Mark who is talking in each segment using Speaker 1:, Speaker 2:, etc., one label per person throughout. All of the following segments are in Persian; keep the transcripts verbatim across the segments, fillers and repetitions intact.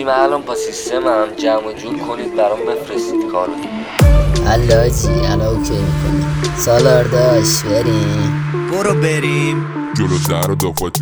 Speaker 1: من الان با سیستمم جمع و جور کنید برام بفرستید کارو.
Speaker 2: الله چی الان اوکی میکنی. سالار داشت بریم
Speaker 3: برو بریم
Speaker 4: جلو در و دافا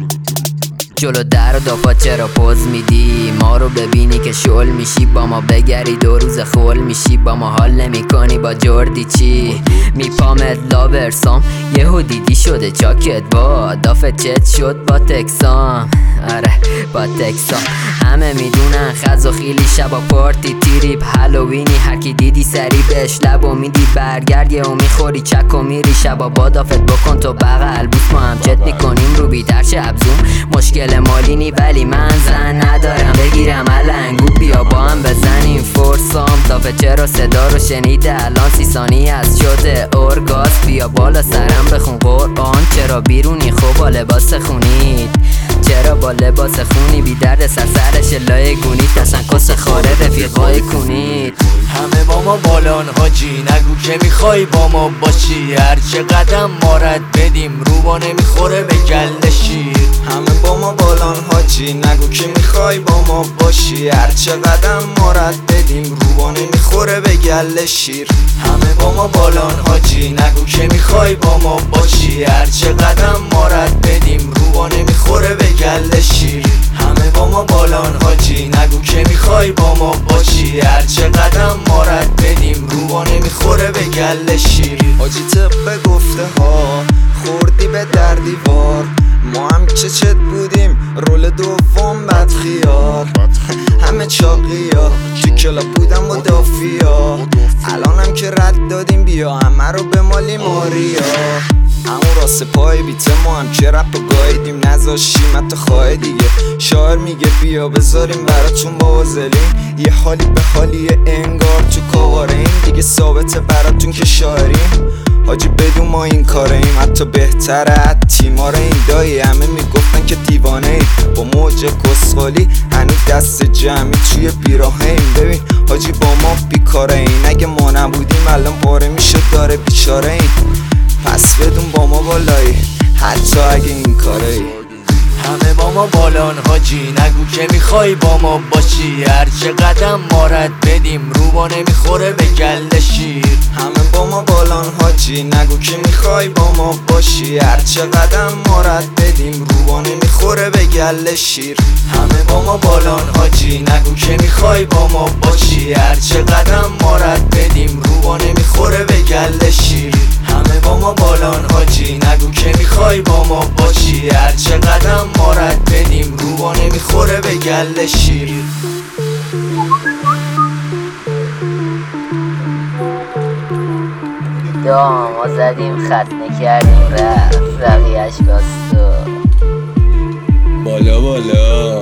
Speaker 2: جلو در و دافا چرا پوز میدی؟ ما رو ببینی که شل میشی، با ما بگری دو روز خول میشی، با ما حال نمی کنی با جردی چی؟ میپامت لابرسام یهو دیدی شده چاکت با دافت چت شد با تکسام. آره با تکسام همه میدونن خز و خیلی شبا پارتی تیریب هالووینی، هرکی دیدی سری بهش لب و میدی برگرد یه و میخوری چک و میری شبا با دافت بکن تو بغل بوس، ما هم چت میکنیم رو بیتر شب زوم. مشکل مالی نی ولی من زن ندارم بگیرم علنگو بیا با هم بزنیم فرسام. دافت چرا صدا رو شنیده الان سی ثانیه از شده اورگاز، بیا بالا سرم بخون قرآن. چرا بیرونی خب با لباس خونید؟ چرا با لباس خونی بی درد سر سرش لای گونی تشنکس خاره رفیقای کنید.
Speaker 3: همه با ما بالان حاجی نگو که میخوای با ما باشی، هرچه قدم مارد بدیم روبا نمیخوره به گل شیر.
Speaker 5: همه با ما بالان حاجی نگو که میخوای با ما باشی، هرچه قدم مارد بدیم روبا نمیخوره به گل شیر.
Speaker 3: همه با ما بالان حاجی نگو که میخوای با ما باشی، هرچه قدم مارد بدیم روبا نمیخوره به گل شیر. همه با ما بالان حاجی نگو که میخوای با ما باشی، هرچه قدم مارد بدیم روبا نمیخوره به گل شیر.
Speaker 5: حاجی طبق گفته ها خوردی به در دیوار، ما هم چه چت بودیم رول دوم بد خیار. همه چاقی ها تو کلاب بودم با دافیا، الانم که رد دادیم بیا همه رو به مالی ماریا. همون راست پای بیته ما هم که رپ و گایدیم نذاشیم حتی خواه دیگه. شاعر میگه بیا بذاریم براتون با وزلین، یه حالی به حالی انگار تو کاواره این دیگه ثابته براتون که شاعریم. حاجی بدون ما این کاره ایم حتی بهتره تیمار این دایی. همه میگفتن که دیوانه ای با موج کسخالی هنوز دست جمعی توی بیراهه ایم. ببین حاجی با ما بیکاره این، اگه ما نبودیم الان پاره میشد داره بیچاره این. پس بدون با ما بالایی حتی اگه این کاره ای.
Speaker 3: همه با ما بالان حاجی نگو که میخوای با ما باشی، هرچه قدم مارد بدیم روبا نمیخوره به گل شیر.
Speaker 5: همه با ما بالان حاجی نگو که میخوای با ما باشی، هرچه قدم مارد بدیم روبا نمیخوره به گل شیر.
Speaker 3: همه با ما بالان حاجی نگو که میخوای با ما باشی، هرچه قدم مارد بدیم روبا نمیخوره به گل شیر. همه با ما بالان حاجی نگو که میخوای با ما باشی، هرچه قدم مارد بدیم روبا نمیخوره به گل شیر.
Speaker 2: دا ما زدیم ختنه کردیم رفت بقیهش باستو
Speaker 3: بالا بالا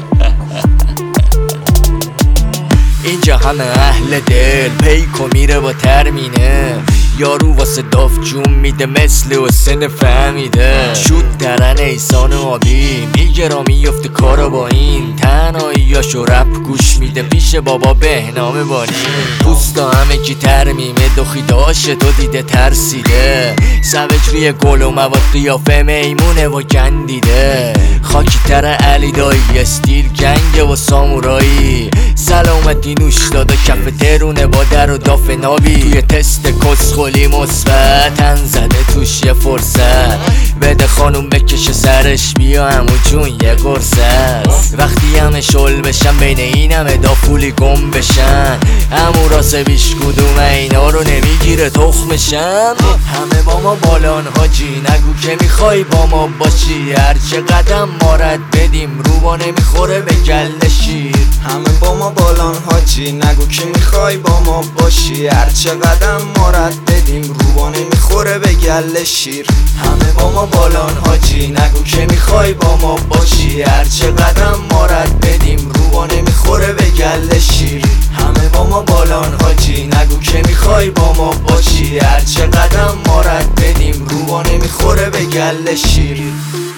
Speaker 3: اینجا همه اهل دل پیکو میره با ترمینه، یارو واسه داف جون میده مثل حسین فهمیده. شود درن ایسان آبی میگه را میفته کارا با این، تنهاییاشو رپ گوش میده پیش بابا بهنامه بانی. دوستا همه کی ترمیمه دخی داشته تو دیده ترسیده، سوج روی گل و مواد قیافه میمونه و گندیده. خاکی تر علی دایی استیل گنگه و سامورایی، سلامتی نوش داده کف ترونه با در و داف نابی. توی تست کسخولی مثبت تن زده توش یه فرصت، بده خانوم بکشه سرش بیا همو جون یه قرص است. وقتی همه شل بشن بین این همه دافولی گم بشن، همو راست بیش کدوم اینا رو نمیگیره تخمشن. همه با ما بالان حاجی نگو که میخوای با ما باشی، هرچه قدم مارد بدیم روبا نمیخوره به گل شیر.
Speaker 5: همه با ما بالان حاجی نگو که میخوای با ما باشی، هرچه قدم مارد بدیم روبا نمیخوره به گل شیر.
Speaker 3: همه با ما بالان حاجی نگو که میخوای با ما باشی، هرچه قدم مارد بدیم روبا نمیخوره به گل شیر. همه با ما بالان حاجی نگو که میخوای با ما باشی، هرچه قدم مارد بدیم روبا نمیخوره به گل شیر.